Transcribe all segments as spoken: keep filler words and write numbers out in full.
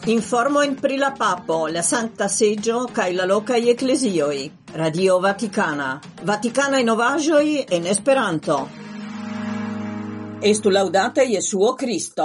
Informojn pri la papo, la Sankta Seĝo kaj la lokaj eklezioj. Radio Vatikana. Vatikanaj novaĵoj en Esperanto. Estu laŭdata Jesuo Kristo.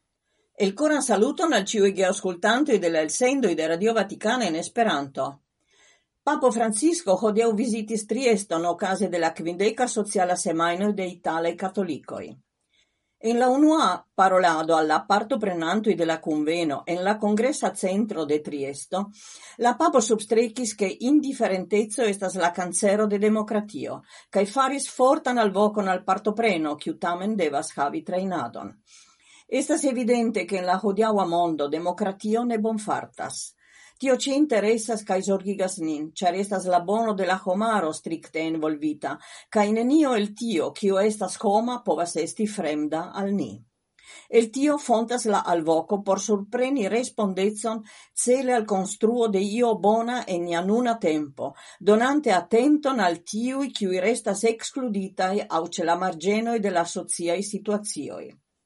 El koran saluton al ĉiuj geaŭskultantoj de la elsendoj de Radio Vatikana en Esperanto. Papo Francisco hodiaŭ vizitis Trieston okaze de la kvindeka sociala semajno de italaj katolikoj. En la unua parolado alla partoprenantoj de la kunveno en la kongresa centro de Triesto, la papo substrekis ke indiferenteco estas la kancero de demokratio, kaj faris fortan alvokon al partopreno, kiu tamen devas havi trejnadon. Estas evidente ke en la hodiaŭa mondo demokratio ne bonfartas. Tio ci interesas kaj zorgigas nin, ĉar estas la bono de la homaro strikte envolvita, kaj nenio el tio, kio estas homa, povas esti fremda al ni. El tio fontas la alvoko por surpreni respondecon cele al konstruo de io bona en nia nuna tempo, donante attenton al tiuj, kiuj restas ekskluditaj aŭ ĉe la marĝenoj de la sociaj situacioj.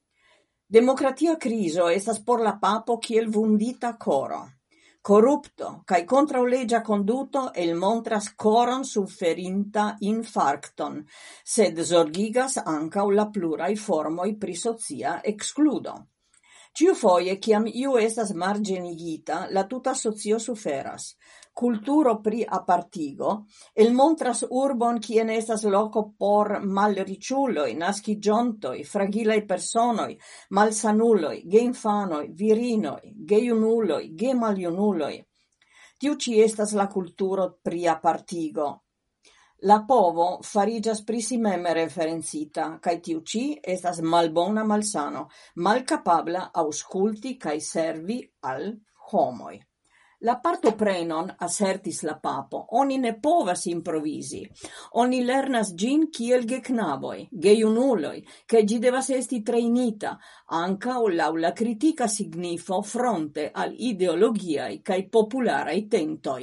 Demokratia krizo estas por la papo kiel vundita koro. Corrupto, cae contraulegia conduto el montras coron sufferinta infarcton, sed zorgigas ancau la plurai formoi pri socia excludo. Ciu foie, ciam iu estas margenigita, la tuta socio suferas. Culturo pri apartigo, el montras urbon cien estas loco por malriciuloi, nascigiontoi, fragilei personoi, malsanuloi, geinfanoi, virinoi, geiunuloi, gemaliunuloi. Tiu ci estas la culturo pri apartigo. La povo farigas pri si mem referencita, cae tiu ci estas malbona malsano, malcapabla ausculti cae servi al homoi. La partoprenon, assertis la papo, oni ne povas improvisi. Oni lernas gin kiel geknaboj, gejunuloj, ke ĝi devas esti trejnita, ankaŭ laŭ la kritika signifo fronte al ideologiaj kaj popularaj tentoj.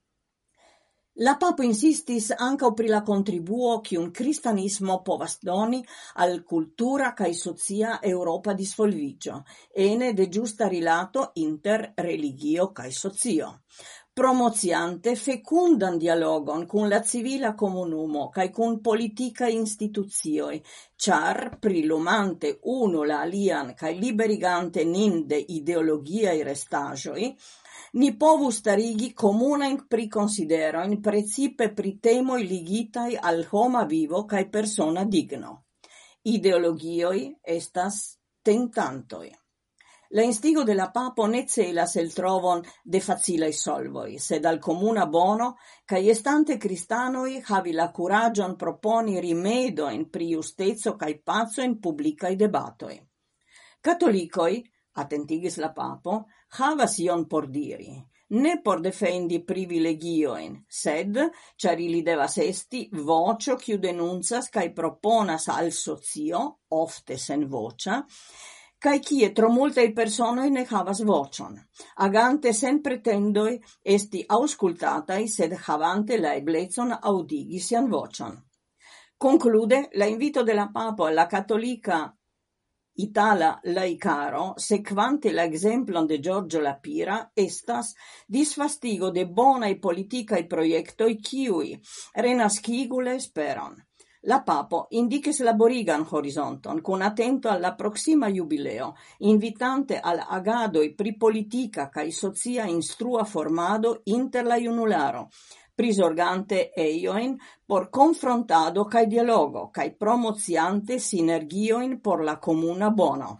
La papo insistis ankaŭ pri la kontribuo kiun kristanismo povas doni al kultura kaj socia Eŭropa disvolviĝo, ene de ĝusta rilato inter religio kaj socio. Promociante fekundan dialogon kun la civila komunumo kaj kun politikaj institucioj, ĉar prilumante unu la alian kaj liberigante nin de ideologiaj restaĵoj, ni povus starigi comunain priconsideroin precipe pri temoi ligitai al homa vivo cae persona digno. Ideologioi estas tentantoi. La instigo de la papo ne celas el trovon de facilei solvoi, sed al comuna bono, cae estante cristanoi havi la curagion proponi rimedoin pri justezo cae paco in publicae debatoi. Catolicoi, attentigis la papo, havas ion por diri, ne por defendi privilegioin, sed, char ili devas esti, vocio kiu denuncas cae proponas al socio, ofte sen vocia, cae kie tro multaj personoj ne havas vocion, agante sen pretendoj esti auscultataj, sed havante la eblecon audigi sian vocion. Conclude, la invito de la papo alla cattolica Itala laicaro, sequante la exemplon de Giorgio Lapira, estas disfastigo de bonai politicae proiectoi kiui renascigu la esperon. La papo indicis laborigan horizonton, con attento alla proxima jubileo, invitante al agadoi pri politica cae socia instrua formado inter la junularo, prisorgante eioin por confrontado cae dialogo, cae promoziante sinergioin por la comuna bono.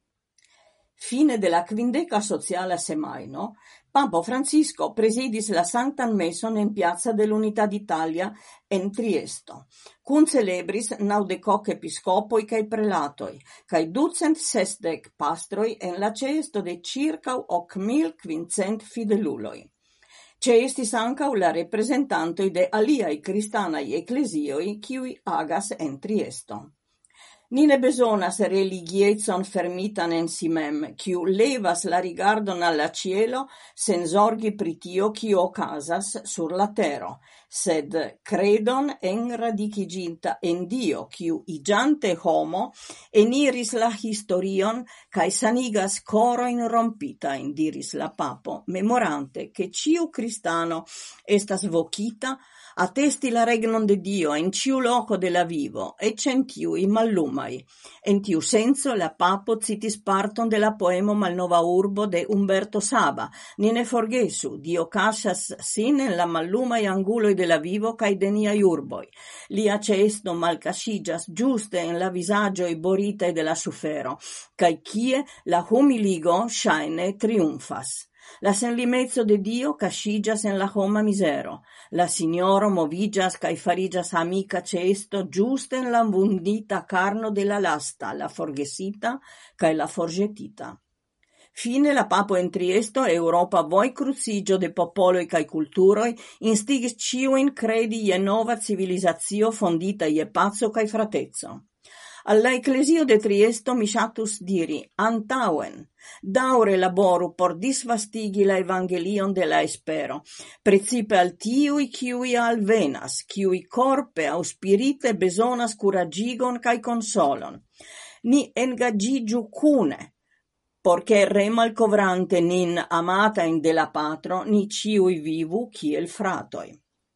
Fine de la quindeca sociala semaino, Papo Francisco presidis la Sanctan Meson en Piazza dell'Unità d'Italia en Triesto, cun celebris naŭdekok episcopoi cae prelatoi, cae ducent sesdek pastroi en la ĉeesto de circa ok mil quincent fideluloi. C'è estis ankaŭ la reprezentantoj de aliaj kristanaj eklezioj kiuj agas en Triesto. Ni ne besonas religiezon fermitan en si mem, quiu levas la rigardon alla cielo, sen zorgi pritio quio ocasas sur la tero, sed credon enradiciginta en Dio, quiu igiante homo, eniris la historion, cae sanigas coroin rompitain, diris la papo, memorante che ciu cristano estas vocita, attesti la regnon de Dio in ciu loco de la vivo, e centiui mallumai. En tiu senso la papo citis parton de la poemo Malnova urbo de Umberto Saba. Ni ne forgesu, Dio casas sin en la mallumai anguloi de la vivo cae de niai urboi. Lia cesto malcascigas giuste en la visagioi boritae de la sufero, cae cie la humiligo shaine triumfas. La senlimezzo de Dio cascigas en la homa misero. La signoro movigas cae farigas amica cesto giuste en la vundita carno de la lasta, la forgesita cae la forgetita. Fine la papo en Triesto, Europa voi crucigio de popoloi cae culturoi, instigis ciuin credi je nova civilizatio fondita je pazzo cae fratezzo. Alla Ecclesio de Triesto mi shatus diri, antauen, daure laboru por disvastigi la evangelion de la espero, precipe al tiui kiui alvenas, kiui corpe au spirite besonas curagigon cae consolon. Ni engagigiu cune, porche re malcovrante nin amata in de la patro, ni ciui vivu kiel fratoi.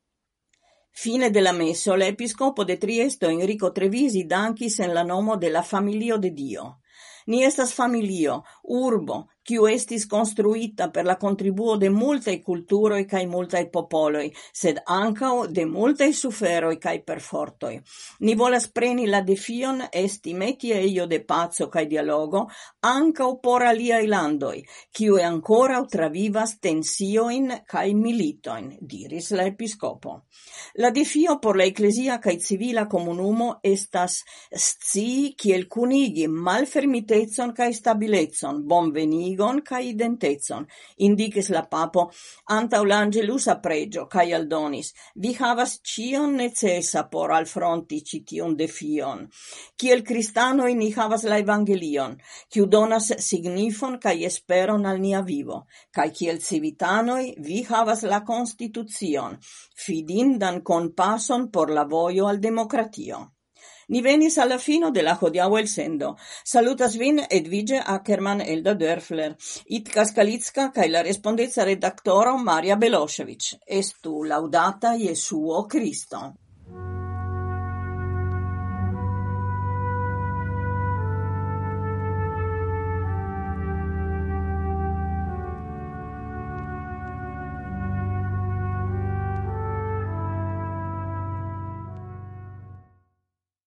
Fine della messo, l'episcopo de Triesto Enrico Trevisi dankis en la nomo de la familio de Dio. Ni estas familio, urbo, quiu estis construita per la contribuo de multae culturoi cae multae popoloi, sed ancao de multae suferoi cae perfortoi. Ni volas preni la defion esti metieio de pazzo cae dialogo, ancao por aliai landoi, quiu ancora travivas tensioin cae militoin, diris la episcopo. La defio por la ecclesia cae civila comunumo estas scii kiel cunigi malfermitezon cae stabilezon, bonvenigon cae identezon, indicis la papo antau l'angelusa pregio, cae aldonis, vi havas cion necessa por alfronti citiun defion. Kiel cristanoi ni havas la evangelion, quiu donas signifon cae esperon al nia vivo, cae kiel civitanoi vi havas la constitucion, fidindan compasson por la voio al democratio. Ni venis alla fino de la hodiaŭa elsendo. Salutas vin Edvige Ackermann Elda Dörfler, Itka Skalitska kaj la respondeca redaktoro Maria Belosevic. Estu laudata Jesuo Kristo.